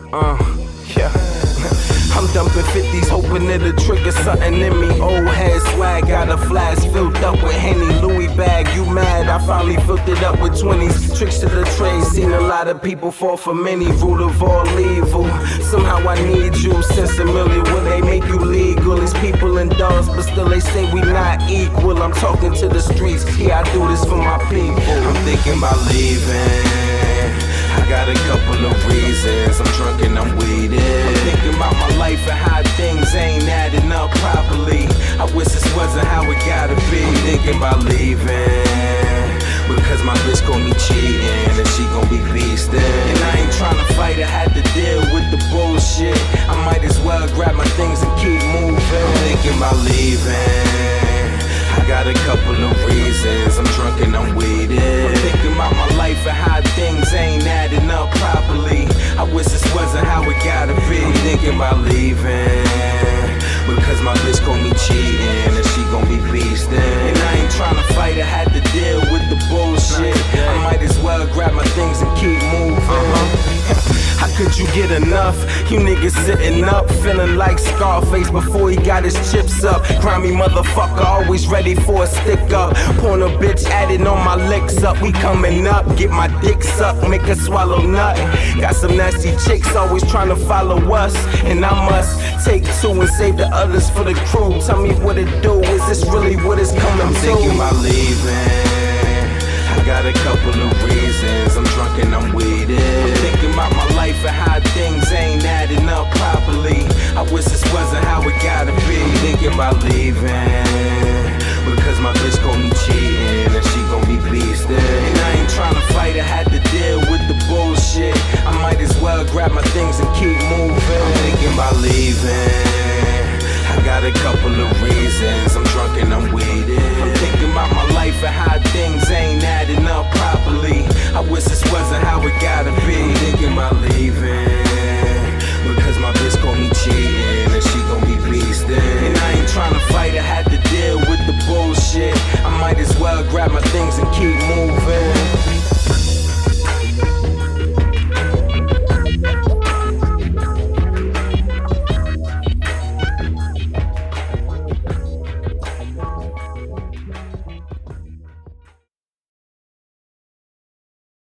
Yeah. I'm dumping 50s, hoping it'll trigger something in me. Old head swag, got a flask filled up with Henny. Louis bag, you mad? I finally filled it up with 20s. Tricks to the trade, seen a lot of people fall for many. Root of all evil. Somehow I need you. Since a million, will they make you legal? These people in dogs, but still they say we not equal. I'm talking to the streets, yeah, I do this for my people. I'm thinking about leaving. I got a couple of reasons. I'm drunk and I'm weeded. I'm thinking about my life and how things ain't adding up properly. I wish this wasn't how it gotta be. I'm thinking about leaving because my bitch gon' be cheating and she gon' be beastin'. And I ain't tryna fight, I had to deal with the bullshit. I might as well grab my things and keep moving. I'm thinking about leaving. I got a couple of reasons. I'm drunk and I'm weeded. I'm thinking about my life and how things ain't adding up properly. I wish this wasn't how it gotta be. I'm thinking about leaving because my bitch gon' be cheating and she gon' be beastin'. And I ain't tryna fight, I had to deal with the bullshit. I might as well grab my things and keep moving. How could you get enough? You niggas sitting up, feeling like Scarface before he got his chips up. Grimy motherfucker, always ready for a stick up. Porn a bitch, adding on my licks up. We coming up, get my dick sucked, make her swallow nut. Got some nasty chicks always trying to follow us, and I must take two and save the others for the crew. Tell me what it do, is this really what it's coming to? I'm thinking about leaving. I got a couple of reasons. I'm drunk and I'm weeded. I'm thinking about my life and how things ain't adding up properly. I wish this wasn't how it gotta be. I'm thinking about leaving because my bitch gon' be cheating and she gon' be beastin'. And I ain't tryna fight, I had to deal with the bullshit. I might as well grab my things and keep moving. I'm thinking about leaving. I got a couple of reasons. I'm drunk and I'm weeded. I'm thinking about my life and how